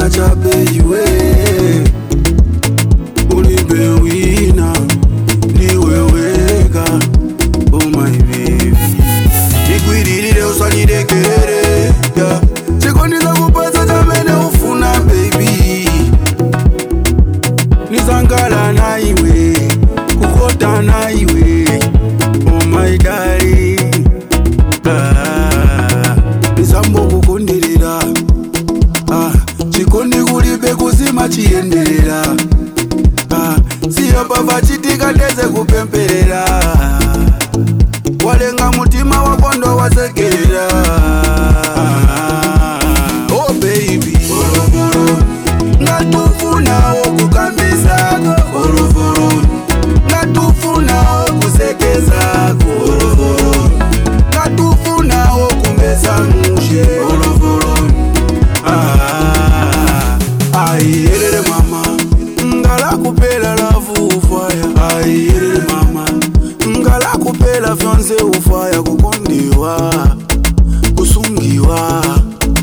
Wina chape iwe ulibe wina niweweka. Oh my baby, nikwirire usanyirekerere, yeah. Chikondi zakupasa chamene ufuna baby. Nizangala na iwe, kukota na iwe. Oh my darling, nizambo kukonderera, chikondi kulibe kuzima chienderera, siyo pava chitika teze kupemperera. Walenga mutima wakondo wasekera. Oh baby, ngatufuna okukambisa ngatufuna okusekeza ngatufuna okumbesa mushe. Ayerere mama, ngala kupela lavu ufaya. Ayerere mama, ngala kupela fiance ufaya. Kukondiwa, kusungiwa.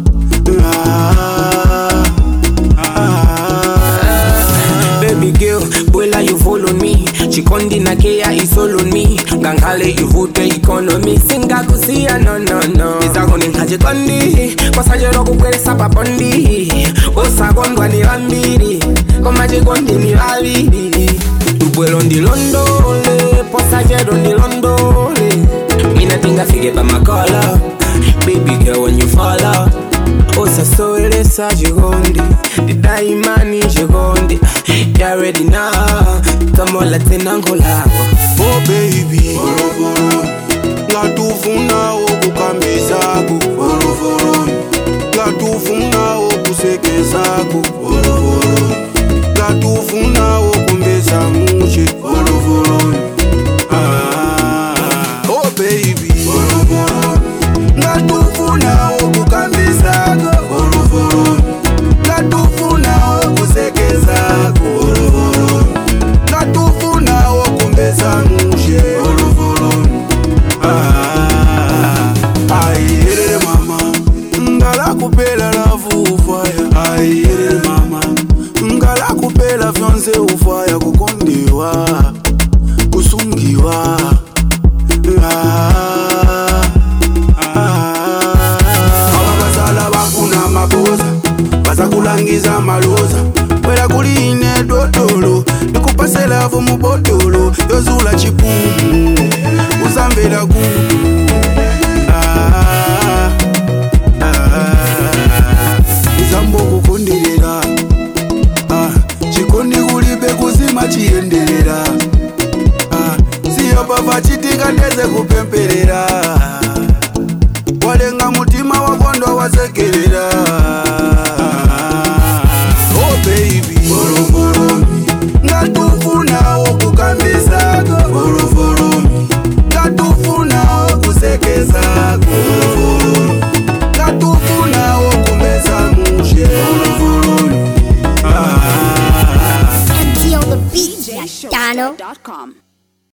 Baby girl, bola you follow me. Chikondi na kea is all on me. Gangale you vote economy. Singa kusia no no no. Izagoni nkachikondi pasajero kukwelesa papondi. Osagondwa ni lambiri koma chikondi ni laviri. Ubwelo ndi londole pasajero ndi londole. Inatinga fige pa makola. Baby girl when you fall out. Osa soelesa chikondi didaimani chikondi. You already know. Kamo latina ngolawa. Oh baby, ngatufuna okukambisako, ngatufuna okusekesako, ngatufuna okumbesa mushe. Oh baby, ngatufuna okukambisako, ngatufuna okusekesako, ngatufuna okumbesa mushe. Ayerere mama, ngala kupela lavu ufaya. Ayerere mama, ngala kupela fiance ufaya. Kukondiwa, kusungiwa. Ababasala bakuna maboza, basakulangiza maloza. Wela kuline dotolo, nikupase lavu mubotolo. Yozula chipumu, uzambela gumu. Nizambo kukonderera, chikondi kulibe kuzima chienderera, siyo pava chitika teze kupemperera. Walenga mutima wakondo wasekerera.